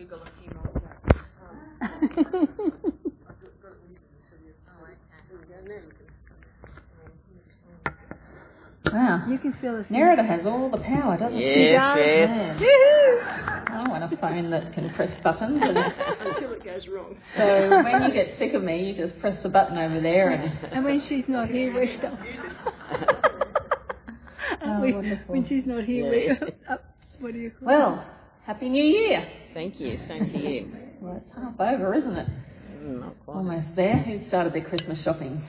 Google a few more facts. Wow. You can feel the Nerida has all the power, doesn't she? She does. Man. I want a phone that can press buttons. Until it goes wrong. So when you get sick of me, you just press the button over there. And when she's not here, we stop. When she's not here, we what do you call it? Well, Happy New Year. Thank you. Same to you. Well, it's half over, isn't it? Not quite. Almost there. Who started their Christmas shopping?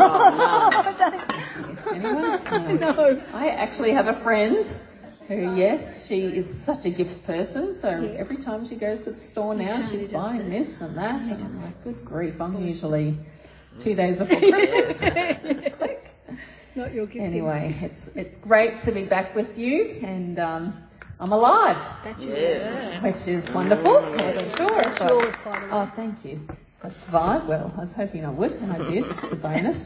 Anyone? No. I actually have a friend who, yes, she is such a gifts person. So every time she goes to the store now, she's buying this and that. And I'm like, good grief, I'm usually 2 days before Christmas. Quick. Not your gift. Anyway, it's great to be back with you, and I'm alive. That's Which is wonderful. I wasn't sure. That's yours, by the way. Oh, thank you. I survived. Well, I was hoping I would, and I did. It's a bonus.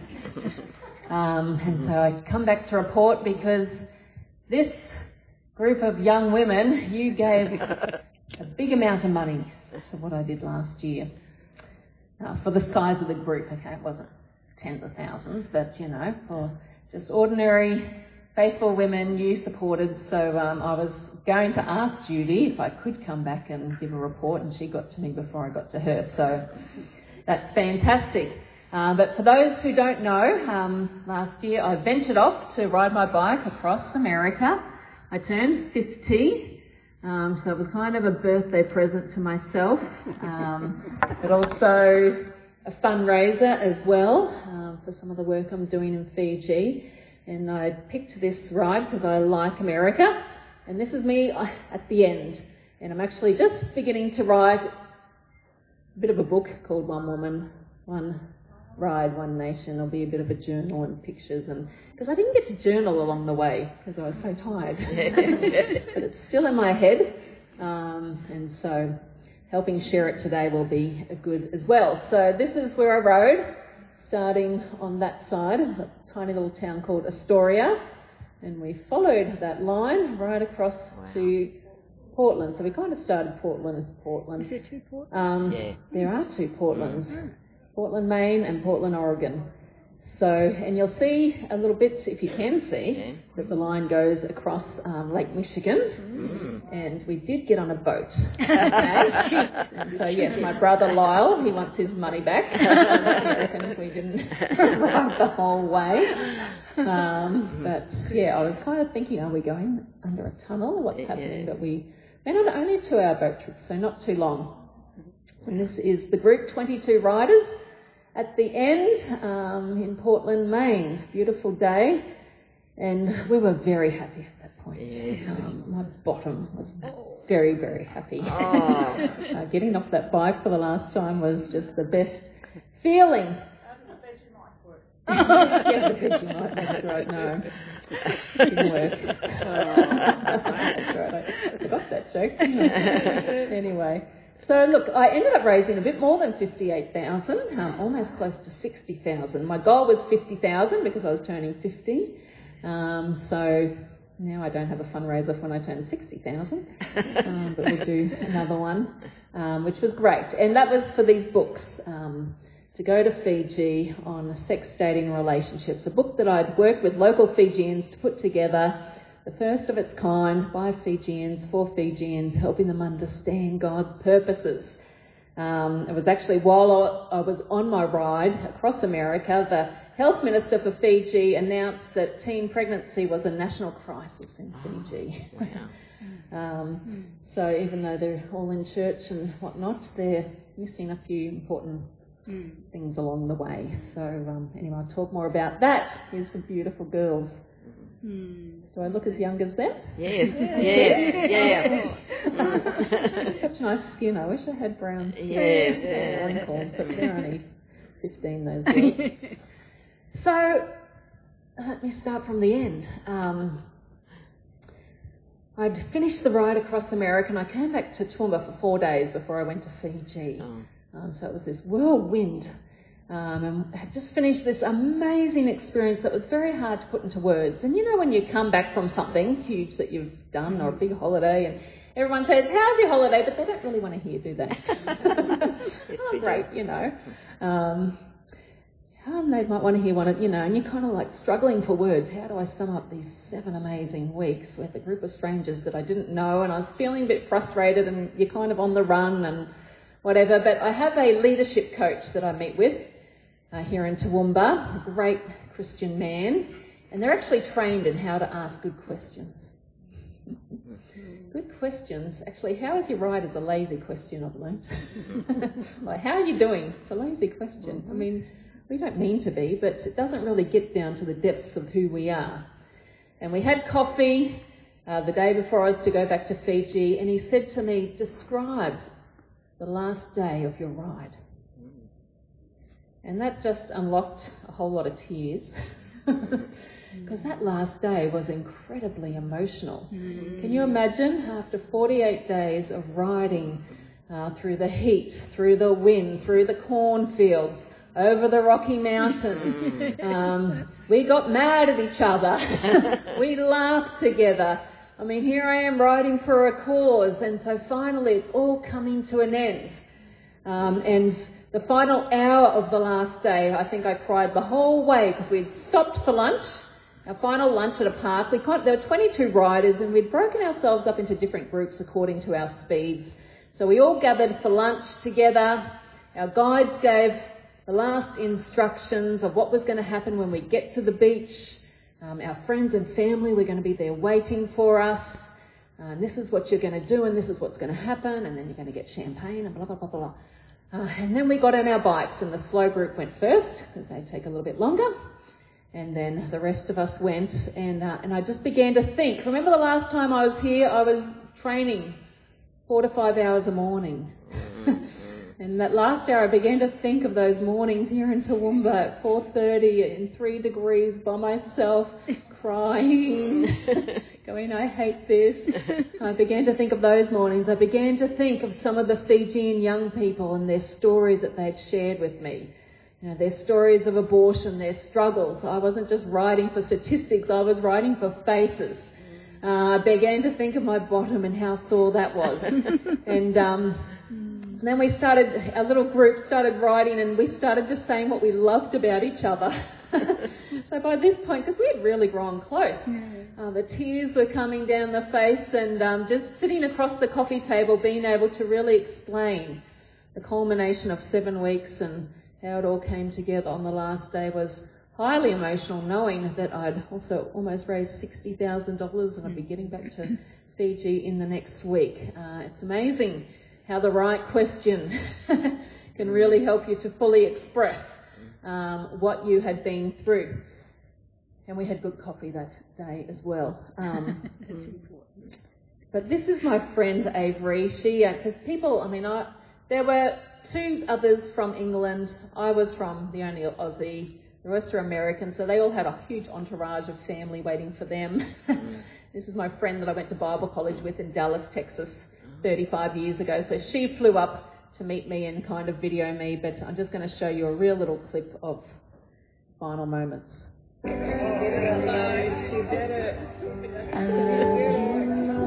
And so I come back to report because this group of young women, you gave a big amount of money to what I did last year. For the size of the group, okay, it wasn't tens of thousands, but, for just ordinary, faithful women you supported. So I was going to ask Judy if I could come back and give a report, and she got to me before I got to her. So that's fantastic. But for those who don't know, last year I ventured off to ride my bike across America. I turned 50, so it was kind of a birthday present to myself, but also a fundraiser as well for some of the work I'm doing in Fiji. And I picked this ride because I like America. And this is me at the end. And I'm actually just beginning to write a bit of a book called One Woman, One Ride, One Nation. There'll be a bit of a journal and pictures. And because I didn't get to journal along the way because I was so tired. But it's still in my head. And so helping share it today will be good as well. So this is where I rode, starting on that side, a tiny little town called Astoria. And we followed that line right across to Portland. So we kind of started Portland. Is there two Portlands? There are two Portlands. Portland, Maine and Portland, Oregon. So, and you'll see a little bit, if you can see, that the line goes across Lake Michigan. And we did get on a boat. Okay? So yes, my brother Lyle, he wants his money back. He reckons we didn't ride the whole way. But yeah, I was kind of thinking, are we going under a tunnel? What's happening? But we went on only a 2-hour boat trip, so not too long. And this is the group, 22 riders. At the end, in Portland, Maine, beautiful day, and we were very happy at that point. My bottom was very, very happy. Getting off that bike for the last time was just the best feeling. Yes, the Vegemite, that's right, no. Didn't work. That's right, I forgot that joke. Anyway. So look, I ended up raising a bit more than 58,000, almost close to 60,000. My goal was 50,000 because I was turning 50. So now I don't have a fundraiser for when I turn 60,000, but we'll do another one, which was great. And that was for these books, to go to Fiji on sex, dating and relationships, a book that I'd worked with local Fijians to put together, the first of its kind, by Fijians, for Fijians, helping them understand God's purposes. It was actually while I was on my ride across America, the health minister for Fiji announced that teen pregnancy was a national crisis in Fiji. Wow. So even though they're all in church and whatnot, they're missing a few important things along the way. So anyway, I'll talk more about that. Here's some beautiful girls. Do I look as young as them? Yes. Such nice skin. I wish I had brown skin. Yes. Wonderful, but they're only 15, those girls. So let me start from the end. I'd finished the ride across America and I came back to Toowoomba for 4 days before I went to Fiji. So it was this whirlwind. And I had just finished this amazing experience that was very hard to put into words. And you know when you come back from something huge that you've done or a big holiday and everyone says, how's your holiday? But they don't really want to hear, do they? Oh, great, you know. They might want to hear one of, you know, and you're kind of like struggling for words. How do I sum up these 7 amazing weeks with a group of strangers that I didn't know, and I was feeling a bit frustrated, and you're kind of on the run and whatever. But I have a leadership coach that I meet with here in Toowoomba, a great Christian man, and they're actually trained in how to ask good questions. Good questions. Actually, how is your ride is a lazy question, I've learned. Like, how are you doing? It's a lazy question. I mean, we don't mean to be, but it doesn't really get down to the depths of who we are. And we had coffee the day before I was to go back to Fiji, and he said to me, describe the last day of your ride. And that just unlocked a whole lot of tears. Because that last day was incredibly emotional. Can you imagine, after 48 days of riding through the heat, through the wind, through the cornfields, over the Rocky Mountains, we got mad at each other. We laughed together. I mean, here I am riding for a cause, and so finally it's all coming to an end. And the final hour of the last day, I think I cried the whole way because we'd stopped for lunch. Our final lunch at a park, there were 22 riders, and we'd broken ourselves up into different groups according to our speeds. So we all gathered for lunch together. Our guides gave the last instructions of what was going to happen when we get to the beach. Our friends and family were going to be there waiting for us. And this is what you're going to do, and this is what's going to happen, and then you're going to get champagne and blah, blah, blah, blah. And then we got on our bikes, and the slow group went first because they take a little bit longer. And then the rest of us went, and I just began to think. Remember the last time I was here, I was training 4 to 5 hours a morning. And that last hour I began to think of those mornings here in Toowoomba at 4:30 in 3 degrees by myself, crying, going, I hate this. I began to think of those mornings. I began to think of some of the Fijian young people and their stories that they'd shared with me. You know, their stories of abortion, their struggles. I wasn't just writing for statistics, I was writing for faces. I began to think of my bottom and how sore that was. And then we started, our little group started writing, and we started just saying what we loved about each other. So by this point, because we had really grown close, the tears were coming down the face, and just sitting across the coffee table, being able to really explain the culmination of 7 weeks and how it all came together on the last day was highly emotional, knowing that I'd also almost raised $60,000 and I'd be getting back to Fiji in the next week. It's amazing how the right question can really help you to fully express what you had been through. And we had good coffee that day as well. But this is my friend Avery. She, because people, I mean, there were 2 others from England. I was from the only Aussie. The rest are American, so they all had a huge entourage of family waiting for them. This is my friend that I went to Bible college with in Dallas, Texas, 35 years ago. So she flew up to meet me and kind of video me, but I'm just going to show you a real little clip of final moments. She did it. She did it. I love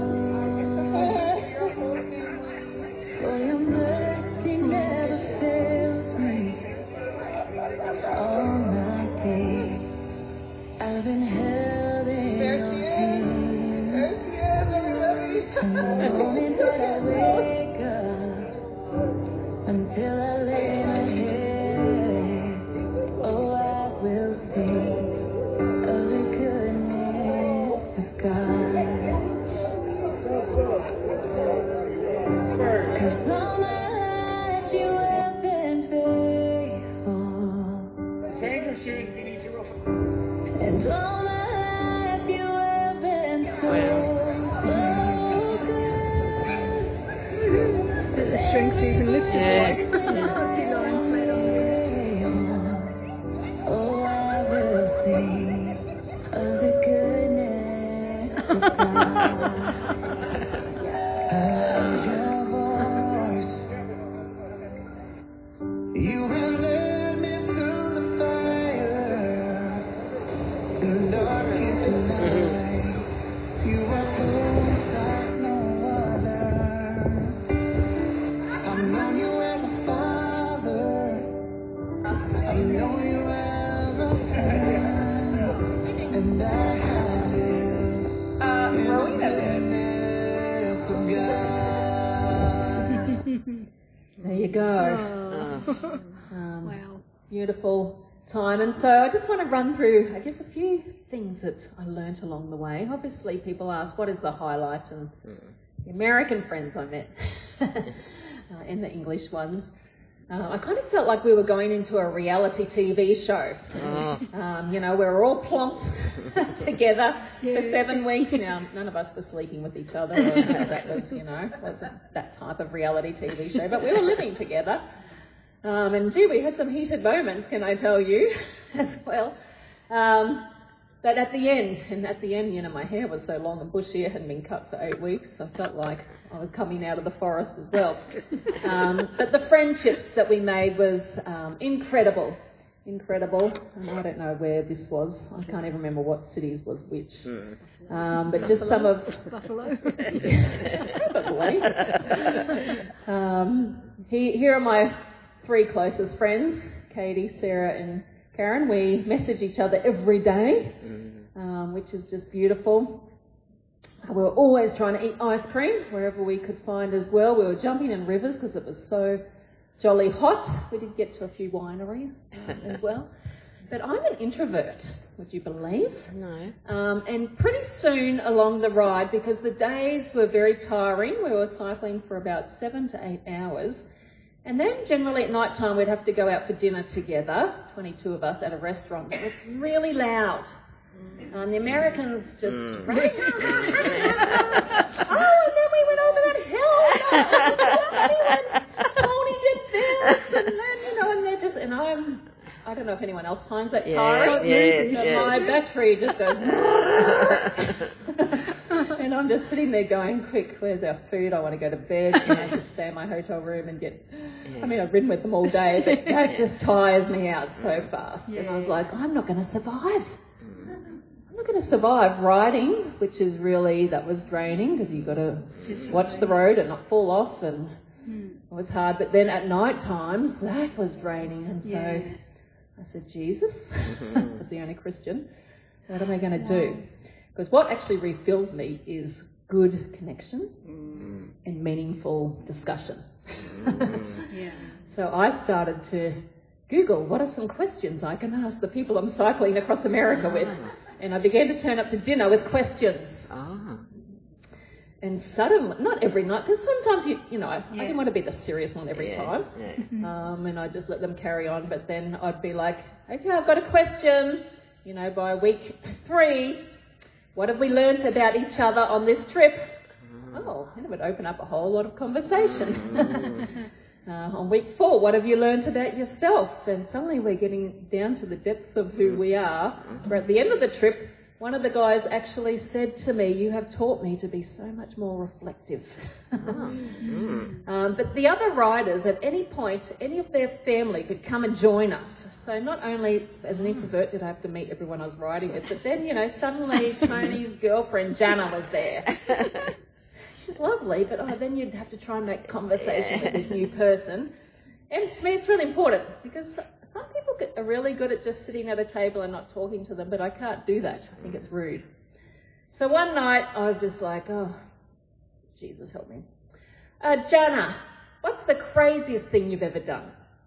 you, for your mercy never fails me. All my days I've been held in your hands. From the moment that I wake up until I lay my head, oh, I will sing of the goodness of God. 'Cause all my life you have been faithful. Change your shoes if you need to. And all my life you have been so good. The strength even lifted. Oh, I will sing of the goodness of God. You have led me through the fire, in the darkest night. You are close like no other. go. Oh. Um, Wow. Beautiful time. And so I just want to run through, I guess, a few things that I learnt along the way. Obviously, people ask, what is the highlight? And the American friends I met and the English ones. I kind of felt like we were going into a reality TV show. We were all plonked together for 7 weeks. Now, none of us were sleeping with each other. That was, wasn't that type of reality TV show. But we were living together. And gee, we had some heated moments, can I tell you, as well. But at the end, my hair was so long and bushy, it hadn't been cut for 8 weeks. I felt like I was coming out of the forest as well. But the friendships that we made was incredible. And I don't know where this was. I can't even remember what cities was which. But just some of... Buffalo. Probably. Here are my 3 closest friends, Katie, Sarah and Karen. We message each other every day, which is just beautiful. We were always trying to eat ice cream wherever we could find as well. We were jumping in rivers because it was so jolly hot. We did get to a few wineries as well. But I'm an introvert, would you believe? No. And pretty soon along the ride, because the days were very tiring, we were cycling for about 7 to 8 hours. And then generally at night time we'd have to go out for dinner together, 22 of us at a restaurant that was really loud. And the Americans just and then we went over that hill. Tony did this, and then and they're just I don't know if anyone else finds that tiring. My battery just goes. And I'm just sitting there going, quick, where's our food? I want to go to bed. Just stay in my hotel room and get... I've ridden with them all day, but that just tires me out so fast. And I was like, I'm not going to survive. I'm not going to survive riding, which is really, that was draining because you've got to watch the road and not fall off, and it was hard. But then at night times, that was draining. And so I said, Jesus, as the only Christian, what am I going to do? Because what actually refills me is good connection and meaningful discussion. So I started to Google, what are some questions I can ask the people I'm cycling across America with? And I began to turn up to dinner with questions. And suddenly, not every night, because sometimes, I didn't want to be the serious one every time. And I just let them carry on. But then I'd be like, okay, I've got a question. By week 3, what have we learnt about each other on this trip? And it would open up a whole lot of conversation. On week 4, what have you learnt about yourself? And suddenly we're getting down to the depths of who we are. But at the end of the trip, one of the guys actually said to me, you have taught me to be so much more reflective. But the other riders, at any point, any of their family could come and join us. So not only as an introvert did I have to meet everyone I was riding with, but then, suddenly Tony's girlfriend, Jana, was there. She's lovely, but then you'd have to try and make conversation with this new person. And to me it's really important, because some people are really good at just sitting at a table and not talking to them, but I can't do that. I think it's rude. So one night I was just like, oh, Jesus help me. Jana, what's the craziest thing you've ever done?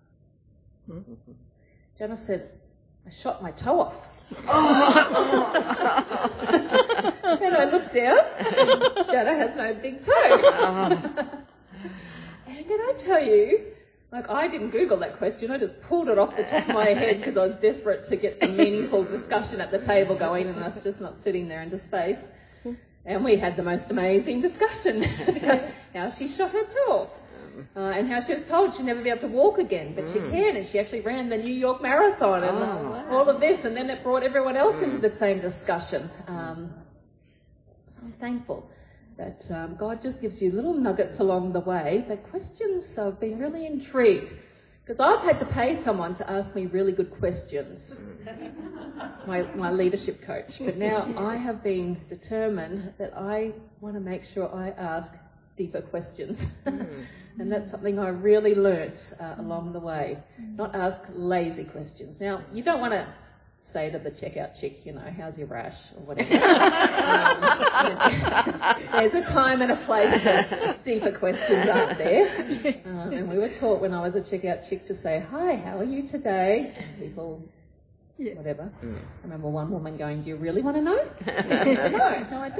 Jana said, I shot my toe off. And I looked down. Jana has no big toe. And can I tell you, I didn't Google that question. I just pulled it off the top of my head because I was desperate to get some meaningful discussion at the table going, and I was just not sitting there into space. And we had the most amazing discussion. How she shot her toe off. And how she was told she'd never be able to walk again, but she can, and she actually ran the New York Marathon and all of this, and then it brought everyone else into the same discussion. So I'm thankful that God just gives you little nuggets along the way. But questions, I've been really intrigued, because I've had to pay someone to ask me really good questions, my leadership coach, but now I have been determined that I want to make sure I ask deeper questions. And that's something I really learnt along the way. Not ask lazy questions. Now, you don't want to say to the checkout chick, you know, how's your rash or whatever. There's a time and a place for deeper questions, aren't there? And we were taught when I was a checkout chick to say, hi, how are you today? And people, whatever. I remember one woman going, do you really want to know? No, I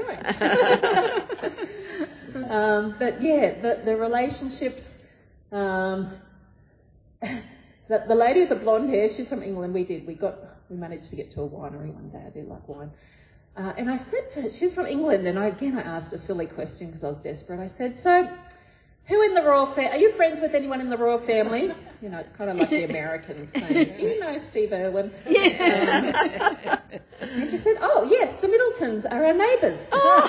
don't. But yeah, the relationships, the lady with the blonde hair, she's from England. We managed to get to a winery one day. I do like wine. And I said to her, she's from England, and I asked a silly question because I was desperate. I said, so who in the royal family, are you friends with anyone in the royal family? You know, it's kind of like the Americans saying, do you know Steve Irwin? And she said, oh, yes, the Middletons are our neighbours.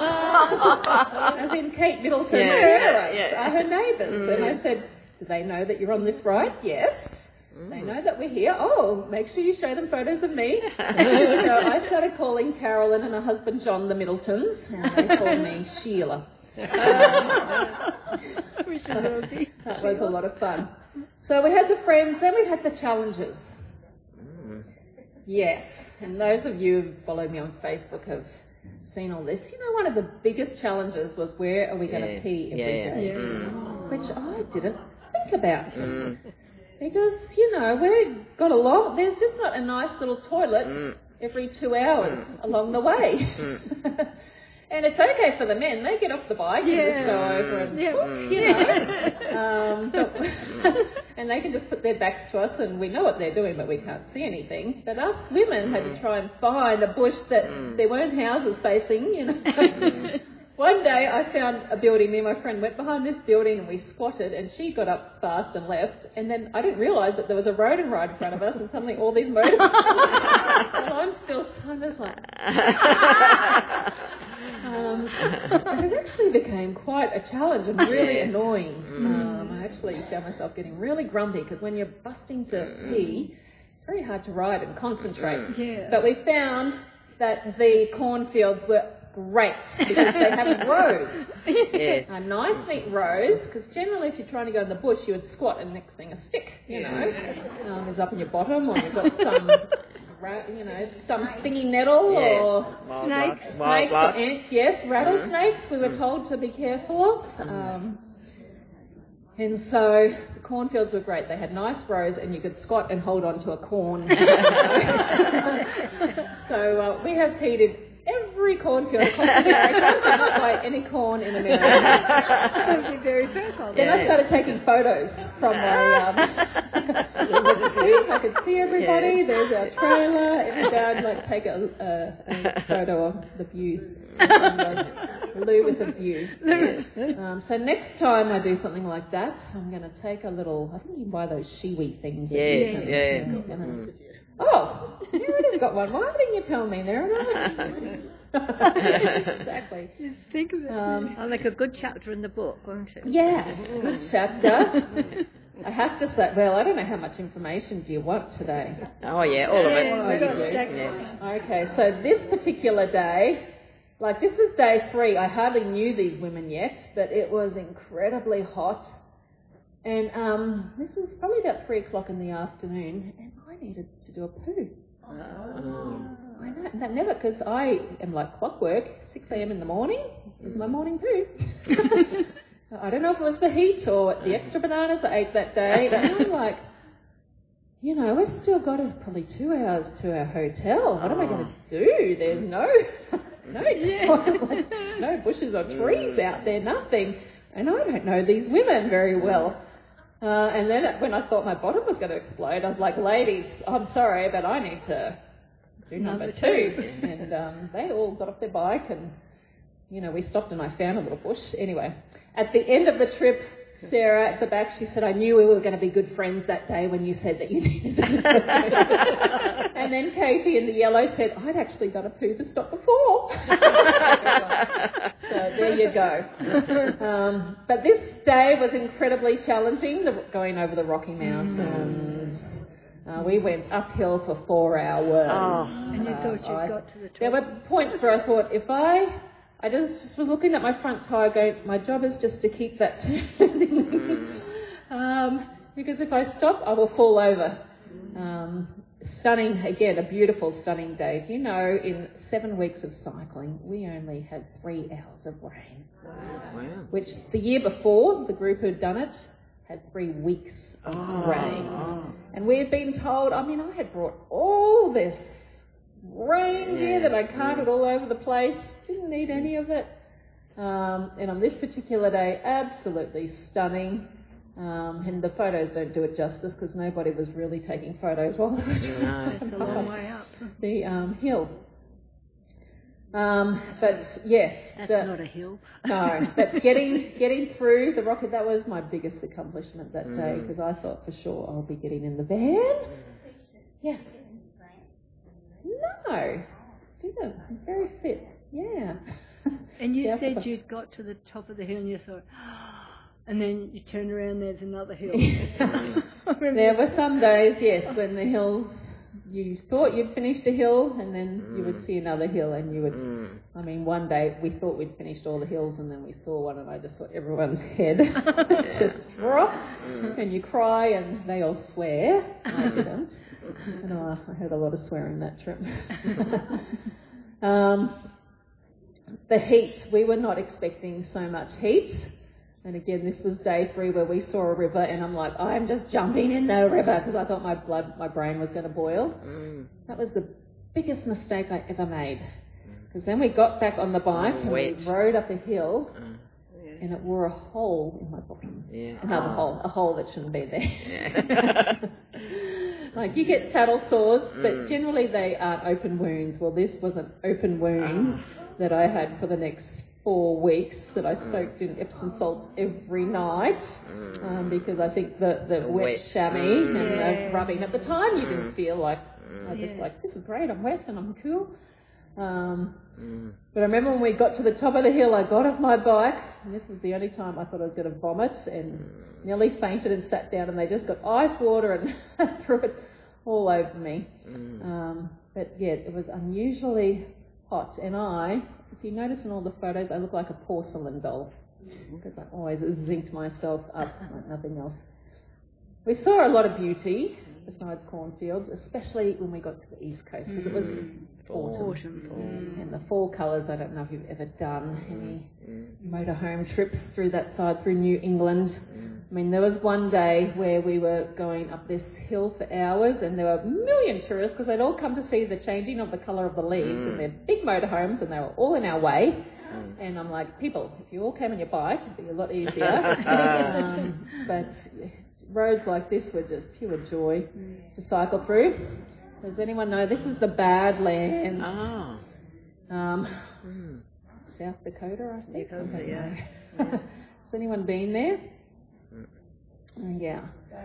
As in Kate Middleton are her neighbours. And I said, do they know that you're on this ride? Yes. They know that we're here. Oh, make sure you show them photos of me. So I started calling Carolyn and her husband John the Middletons, and they called me Sheila. That was a lot of fun. So we had the friends, then we had the challenges. Yes, and those of you who follow me on Facebook have seen all this. You know, one of the biggest challenges was where are we going to pee every day? Which I didn't think about. Because, you know, we've got along, there's just not a nice little toilet every 2 hours along the way. And it's okay for the men, they get off the bike and just go over and, you know. And they can just put their backs to us and we know what they're doing, but we can't see anything. But us women had to try and find a bush that there weren't houses facing, you know. One day I found a building, me and my friend went behind this building and we squatted, and she got up fast and left, and then I didn't realise that there was a road and ride in front of us and suddenly all these motorbikes. I'm just like... it actually became quite a challenge and really annoying. I actually found myself getting really grumpy because when you're busting to pee, it's very hard to ride and concentrate. But we found that the cornfields were great because they have rows, nice neat rows, because generally if you're trying to go in the bush you would squat and next thing a stick, you know, is up in your bottom, or you've got some, you know, some stinging nettle or snakes or ants, rattlesnakes we were told to be careful of. And so the cornfields were great. They had nice rows and you could squat and hold on to a corn. So we have peed in every cornfield across America. Not by any corn in America. That would be very fertile. Then I started taking photos from my... I could see everybody. There's our trailer. Every day I'd like take a photo of the view. Lou with a view. So next time I do something like that, I'm going to take a little... I think you can buy those shiwi things. Oh, Nerina's got one. Why didn't you tell me, Nerina? Exactly. Just think of it. I'll make a good chapter in the book, won't it? Yeah, good chapter. I have to say, well, I don't know how much information do you want today? Oh, yeah, all of it. Okay, so this particular day, like this was day 3. I hardly knew these women yet, but it was incredibly hot. And this was probably about 3 o'clock in the afternoon, and I needed to do a poo. I know, that never, because I am like clockwork. 6 a.m. in the morning is my morning poo. I don't know if it was the heat or the extra bananas I ate that day. And I'm like, you know, we've still got probably 2 hours to our hotel. What am I going to do? There's no bushes or trees out there, nothing. And I don't know these women very well. And then when I thought my bottom was going to explode, I was like, ladies, I'm sorry, but I need to do number 2. And they all got off their bike and, you know, we stopped and I found a little bush. Anyway, at the end of the trip, Sarah at the back, she said, I knew we were going to be good friends that day when you said that you needed to do that. And then Katie in the yellow said, I'd actually done a poo to stop before. So there you go. But this day was incredibly challenging, going over the Rocky Mountains. We went uphill for 4 hours. And you thought you'd got to the top? There were points where I thought, if I just was looking at my front tyre going, my job is just to keep that turning. Because if I stop, I will fall over. stunning, again, a beautiful, stunning day. Do you know, in 7 weeks of cycling, we only had 3 hours of rain. Wow. Which the year before, the group who'd done it had 3 weeks of rain. Oh. And we had been told, I had brought all this rain gear that I carted all over the place, didn't need any of it. And on this particular day, absolutely stunning. And the photos don't do it justice because nobody was really taking photos while they were It's a long way up. the hill. But yes, That's not a hill. no. But getting through the rocket, that was my biggest accomplishment that day because I thought for sure I'll be getting in the van. Yes. No, didn't. I'm very fit. Yeah. And you Yeah, said you got to the top of the hill and you thought, and then you turned around, there's another hill. There were some days, yes, when the hills, you thought you'd finished a hill and then you would see another hill and you would, one day we thought we'd finished all the hills and then we saw one and I just saw everyone's head just drop and you cry and they all swear. I didn't. And I had a lot of swearing that trip. The heat, we were not expecting so much heat. And again, this was day 3 where we saw a river and I'm like, I'm just jumping in the river because I thought my brain was going to boil. That was the biggest mistake I ever made. Because then we got back on the bike and we rode up a hill and it wore a hole in my bottom. Another hole, a hole that shouldn't be there. Like you get saddle sores, but generally they aren't open wounds. Well, this was an open wound that I had for the next 4 weeks that I soaked in Epsom salts every night because I think the wet chamois and the rubbing at the time you didn't feel like, I was just like, this is great, I'm wet and I'm cool. But I remember when we got to the top of the hill, I got off my bike and this was the only time I thought I was going to vomit and nearly fainted and sat down and they just got ice water and threw it all over me. But yeah, it was unusually hot and if you notice in all the photos, I look like a porcelain doll because I always zinked myself up like nothing else. We saw a lot of beauty besides cornfields, especially when we got to the east coast because it was autumn. And the fall colours, I don't know if you've ever done any motorhome trips through that side, through New England. There was one day where we were going up this hill for hours and there were a million tourists because they'd all come to see the changing of the colour of the leaves and they're big motorhomes and they were all in our way. And I'm like, people, if you all came on your bike, it'd be a lot easier. But roads like this were just pure joy to cycle through. Does anyone know this is the Badlands? South Dakota, I think. Has anyone been there? Yeah.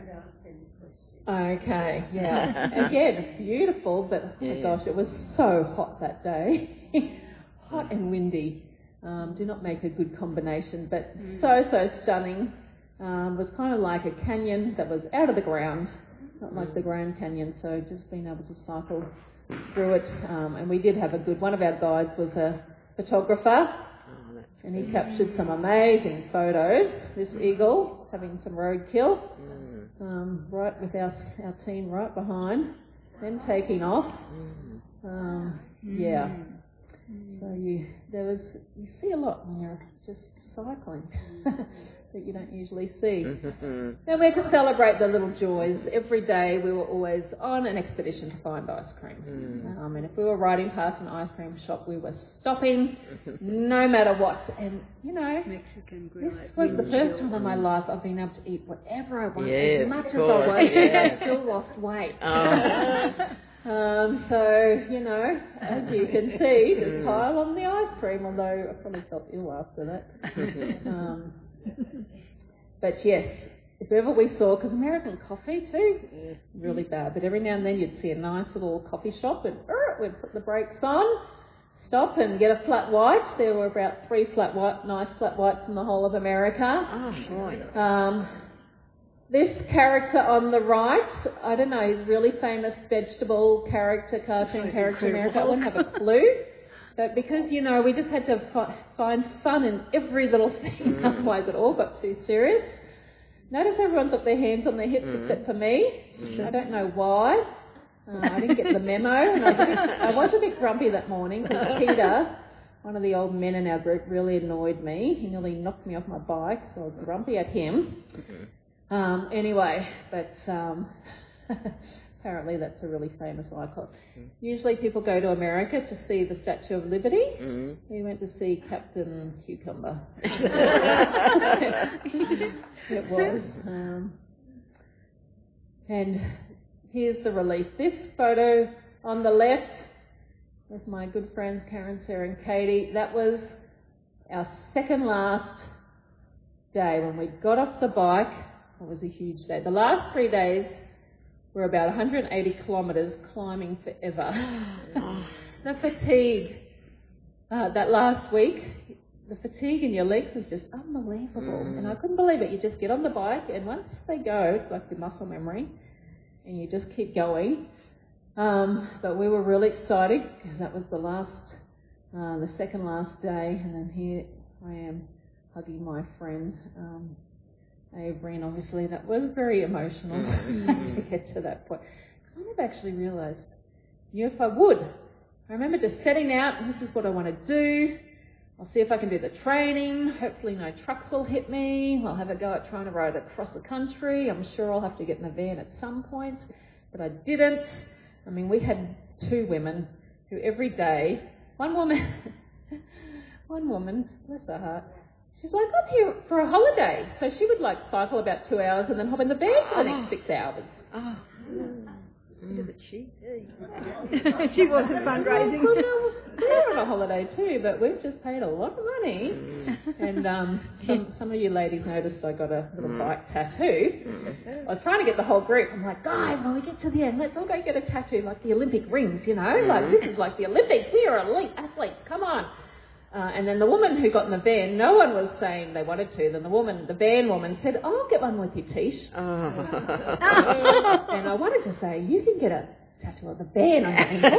Okay, yeah. Again, beautiful, but oh my gosh, it was so hot that day. Hot and windy. Do not make a good combination, but so stunning. It was kind of like a canyon that was out of the ground, not like the Grand Canyon, so just being able to cycle through it. And we did have one of our guides was a photographer, and he captured some amazing photos, this eagle having some roadkill, right with our team right behind, then taking off. Yeah. So you see a lot when you're just cycling that you don't usually see. Then we had to celebrate the little joys. Every day we were always on an expedition to find ice cream. And if we were riding past an ice cream shop, we were stopping no matter what. And, Mexican grill. This was the first time in my life I've been able to eat whatever I want, as much as I want, and I still lost weight. So, as you can see, just pile on the ice cream, although I probably felt ill after that. But yes, if ever we saw, because American coffee too, really bad, but every now and then you'd see a nice little coffee shop and we'd put the brakes on, stop and get a flat white. There were about 3 nice flat whites in the whole of America. Oh, boy. This character on the right, I don't know, he's a really famous vegetable character, cartoon character in America. I wouldn't have a clue. But because, we just had to find fun in every little thing, otherwise it all got too serious. Notice everyone's got their hands on their hips except for me. I don't know why. I didn't get the memo, and I was a bit grumpy that morning because Peter, one of the old men in our group, really annoyed me. He nearly knocked me off my bike, so I was grumpy at him. Anyway, but apparently that's a really famous icon. Usually people go to America to see the Statue of Liberty. We went to see Captain Cucumber. It was. And here's the relief. This photo on the left with my good friends Karen, Sarah and Katie, that was our second last day when we got off the bike. It was a huge day. The last 3 days were about 180 kilometres climbing forever. The fatigue that last week, the fatigue in your legs was just unbelievable. And I couldn't believe it. You just get on the bike and once they go, it's like your muscle memory, and you just keep going. But we were really excited because that was the second last day, and then here I am hugging my friend Avery, and obviously that was very emotional to get to that point. Because I never actually realised, if I would. I remember just setting out, and this is what I want to do. I'll see if I can do the training. Hopefully no trucks will hit me. I'll have a go at trying to ride across the country. I'm sure I'll have to get in a van at some point, but I didn't. I mean, we had 2 women who every day, one woman, bless her heart, she's like, I'm here for a holiday. So she would cycle about 2 hours and then hop in the van for the next 6 hours. Look at she. She wasn't fundraising. We're on a holiday too, but we've just paid a lot of money. And some of you ladies noticed I got a little bike tattoo. I was trying to get the whole group. I'm like, guys, when we get to the end, let's all go get a tattoo like the Olympic rings, Like this is like the Olympics. We are elite athletes. Come on. And then the woman who got in the van, no one was saying they wanted to. Then the van woman said, I'll get one with you, Tish. And I wanted to say, you can get a tattoo of the van on your ankle.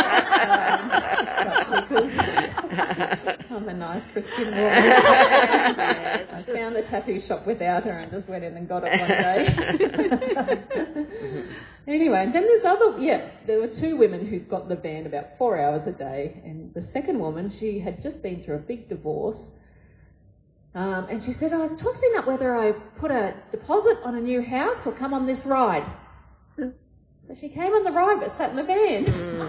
Because I'm a nice Christian woman. I found the tattoo shop without her and just went in and got it one day. Anyway, and then there were 2 women who got the van about 4 hours a day, and the second woman, she had just been through a big divorce, and she said, I was tossing up whether I put a deposit on a new house or come on this ride. So she came on the ride but sat in the van.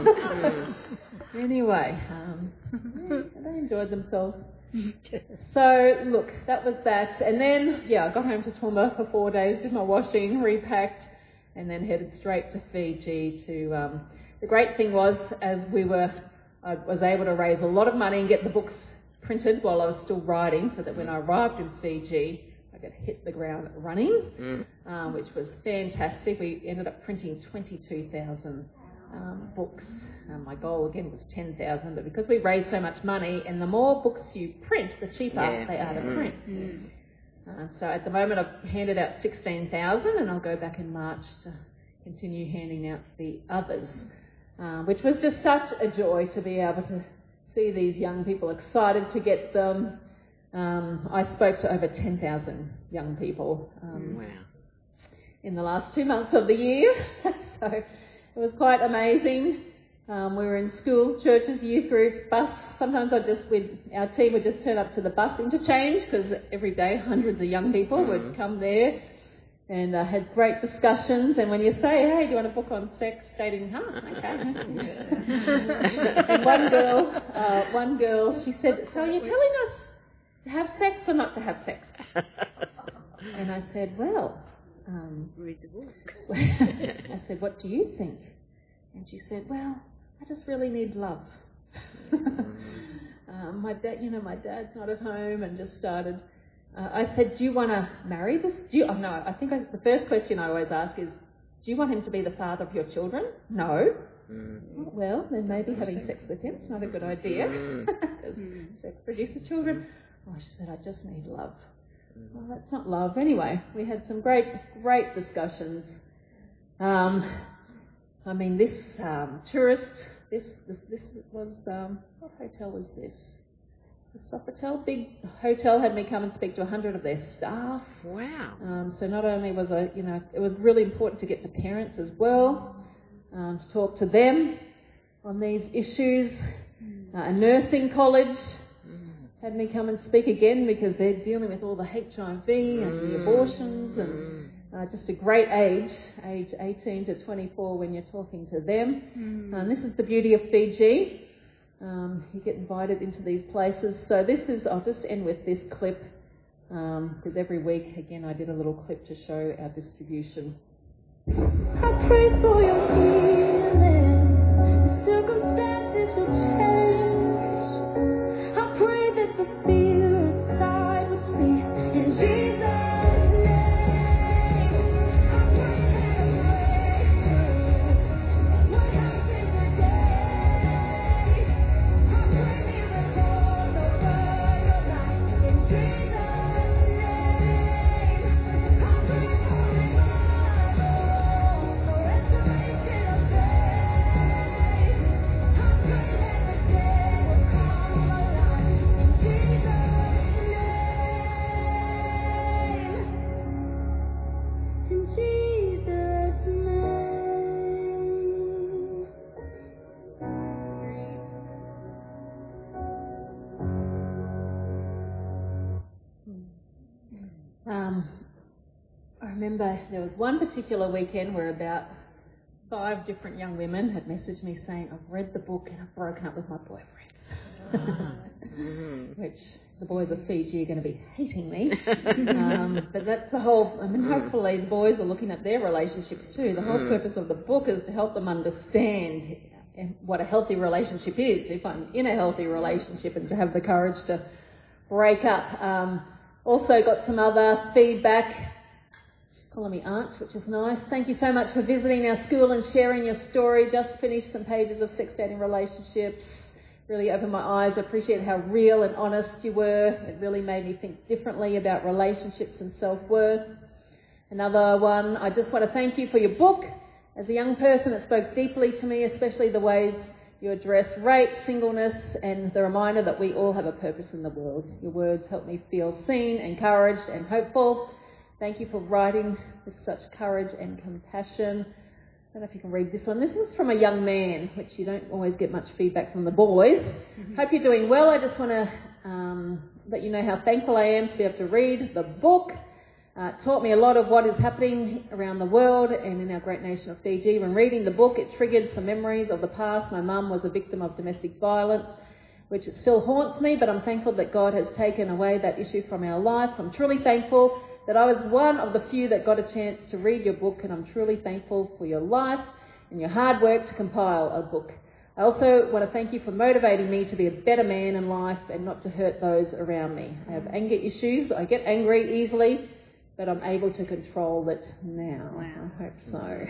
Anyway, they enjoyed themselves. So, look, that was that. And then, I got home to Toowoomba for 4 days, did my washing, repacked, and then headed straight to Fiji the great thing was, I was able to raise a lot of money and get the books printed while I was still riding, so that when I arrived in Fiji, I could hit the ground running, which was fantastic. We ended up printing 22,000 books. My goal again was 10,000, but because we raised so much money, and the more books you print, the cheaper they are to print. So at the moment I've handed out 16,000, and I'll go back in March to continue handing out the others, which was just such a joy to be able to see these young people excited to get them. I spoke to over 10,000 young people in the last 2 months of the year, so it was quite amazing. We were in schools, churches, youth groups, bus. Sometimes our team would just turn up to the bus interchange, because every day hundreds of young people would come there and had great discussions. And when you say, hey, do you want to book on sex, dating? Okay. And one girl, she said, so are you telling us to have sex or not to have sex? And I said, well, read the book. I said, what do you think? And she said, well, I just really need love. My dad's not at home and just started. I said, do you want to marry this? I think the first question I always ask is, do you want him to be the father of your children? No. Well, then maybe having sex with him is not a good idea. Sex produces children. Oh, she said, I just need love. Well, that's not love. Anyway, we had some great discussions. This tourist, this was, what hotel was this? The Sofitel, big hotel, had me come and speak to 100 of their staff. Wow. So not only was it was really important to get to parents as well. to talk to them on these issues. A nursing college had me come and speak again because they're dealing with all the HIV and the abortions and just a great age 18 to 24 when you're talking to them. And this is the beauty of Fiji. You get invited into these places. So I'll just end with this clip because every week, again, I did a little clip to show our distribution. I pray for your healing. The circumstances will change. I pray that the fear inside would flee in Jesus' name. I pray that a breakthrough would happen today. I pray miracles over your life in Jesus' name. I pray for revival, for restoration of faith. I pray that the dead will come alive in Jesus' name. In Jesus' name. I remember there was one particular weekend where about 5 different young women had messaged me saying, I've read the book and I've broken up with my boyfriend. Which the boys of Fiji are going to be hating me. But that's the whole, hopefully the boys are looking at their relationships too. The whole purpose of the book is to help them understand what a healthy relationship is, if I'm in a healthy relationship, and to have the courage to break up. Also got some other feedback. Calling me aunt, which is nice. Thank you so much for visiting our school and sharing your story. Just finished some pages of sex, dating, relationships. Really opened my eyes. I appreciate how real and honest you were. It really made me think differently about relationships and self-worth. Another one, I just want to thank you for your book. As a young person, it spoke deeply to me, especially the ways you address rape, singleness, and the reminder that we all have a purpose in the world. Your words helped me feel seen, encouraged, and hopeful. Thank you for writing with such courage and compassion. I don't know if you can read this one. This is from a young man, which you don't always get much feedback from the boys. Hope you're doing well. I just want to let you know how thankful I am to be able to read the book. It taught me a lot of what is happening around the world and in our great nation of Fiji. When reading the book, it triggered some memories of the past. My mum was a victim of domestic violence, which it still haunts me, but I'm thankful that God has taken away that issue from our life. I'm truly thankful that I was one of the few that got a chance to read your book, and I'm truly thankful for your life and your hard work to compile a book. I also want to thank you for motivating me to be a better man in life and not to hurt those around me. I have anger issues. I get angry easily, but I'm able to control it now. Wow. I hope so.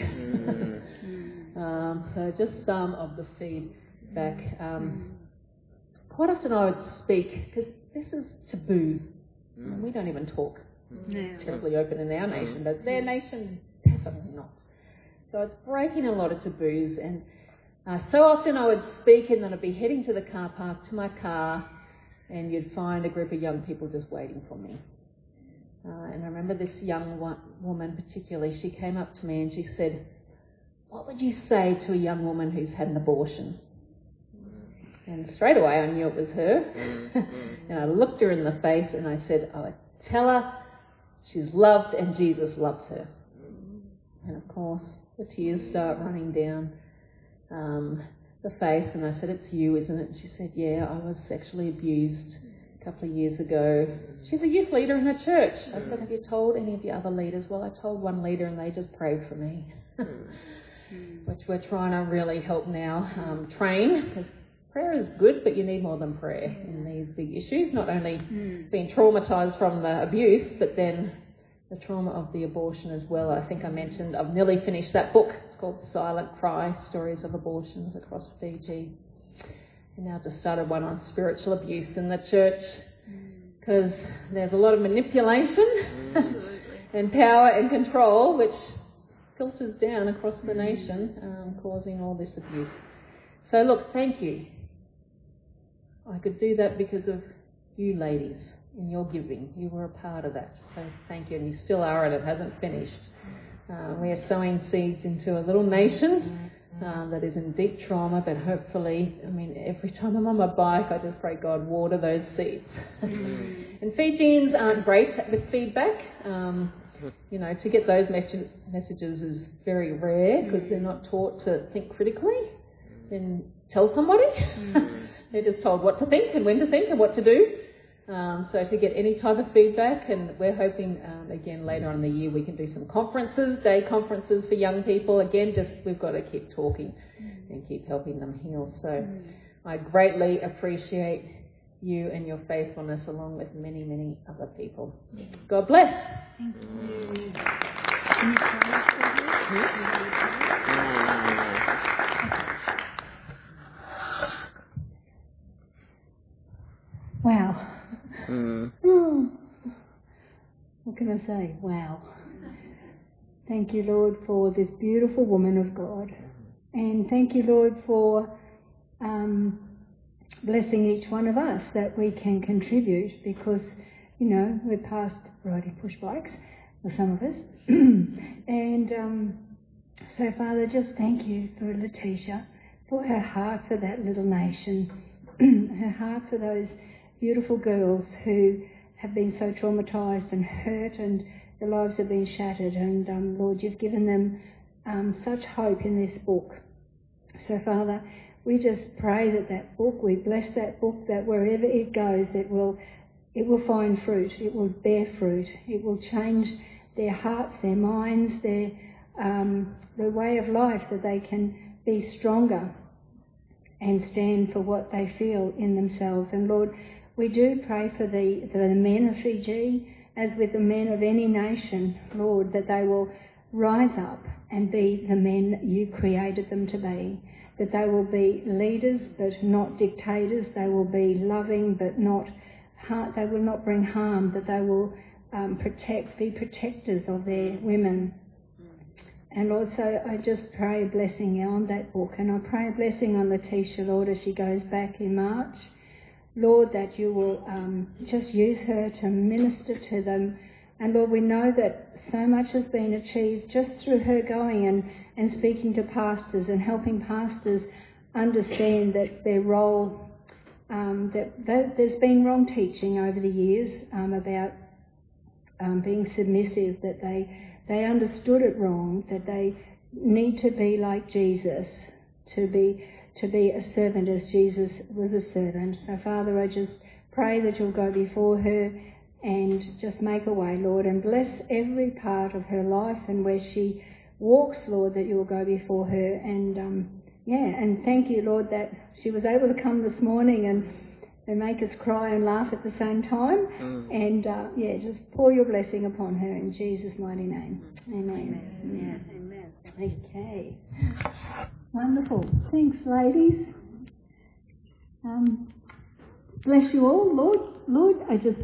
So just some of the feedback. Quite often I would speak, because this is taboo, and we don't even talk terribly open in our nation, but their nation, definitely not. So it's breaking a lot of taboos, and so often I would speak and then I'd be heading to the car park, to my car, and you'd find a group of young people just waiting for me. And I remember this young woman particularly, she came up to me and she said, what would you say to a young woman who's had an abortion? And straight away I knew it was her. And I looked her in the face and I said, I would tell her she's loved and Jesus loves her. And of course the tears start running down the face, and I said, it's you, isn't it? And she said, yeah, I was sexually abused a couple of years ago. She's a youth leader in her church. I said, have you told any of your other leaders? Well, I told one leader and they just prayed for me. Which we're trying to really help now train, because prayer is good, but you need more than prayer in these big issues. Not only being traumatised from the abuse, but then the trauma of the abortion as well. I think I mentioned I've nearly finished that book. It's called Silent Cry, Stories of Abortions Across Fiji. And now just started one on spiritual abuse in the church, because there's a lot of manipulation and power and control, which filters down across the nation, causing all this abuse. So look, thank you. I could do that because of you ladies in your giving. You were a part of that. So thank you, and you still are, and it hasn't finished. We are sowing seeds into a little nation that is in deep trauma, but hopefully, I mean, every time I'm on my bike, I just pray, God, water those seeds. And Fijians aren't great with feedback. You know, to get those messages is very rare because they're not taught to think critically and tell somebody. They're just told what to think and when to think and what to do. So to get any type of feedback, and we're hoping, again, later on in the year we can do some conferences, day conferences for young people. Again, just we've got to keep talking and keep helping them heal. So I greatly appreciate you and your faithfulness along with many, many other people. God bless. Thank you. Wow. What can I say? Wow. Thank you, Lord, for this beautiful woman of God. And thank you, Lord, for blessing each one of us that we can contribute, because, you know, we're past riding push bikes, for some of us. And so, Father, just thank you for Letitia, for her heart for that little nation, her heart for those beautiful girls who have been so traumatised and hurt, and their lives have been shattered. And Lord, you've given them such hope in this book. So, Father, we just pray that book, we bless that book, that wherever it goes, it will find fruit, it will bear fruit, it will change their hearts, their minds, their way of life, that they can be stronger and stand for what they feel in themselves. And Lord, we do pray for the men of Fiji, as with the men of any nation, Lord, that they will rise up and be the men you created them to be, that they will be leaders but not dictators, they will be loving but not they will not bring harm, that they will be protectors of their women. And Lord, so I just pray a blessing on that book, and I pray a blessing on Letitia, Lord, as she goes back in March. Lord, that you will just use her to minister to them. And Lord, we know that so much has been achieved just through her going and speaking to pastors and helping pastors understand that their role, that there's been wrong teaching over the years about being submissive, that they understood it wrong, that they need to be like Jesus, to be a servant as Jesus was a servant. So, Father, I just pray that you'll go before her and just make a way, Lord, and bless every part of her life, and where she walks, Lord, that you'll go before her. And and thank you, Lord, that she was able to come this morning and make us cry and laugh at the same time. And just pour your blessing upon her in Jesus' mighty name. Amen. Amen. Okay. Wonderful. Thanks, ladies. Bless you all, Lord. I just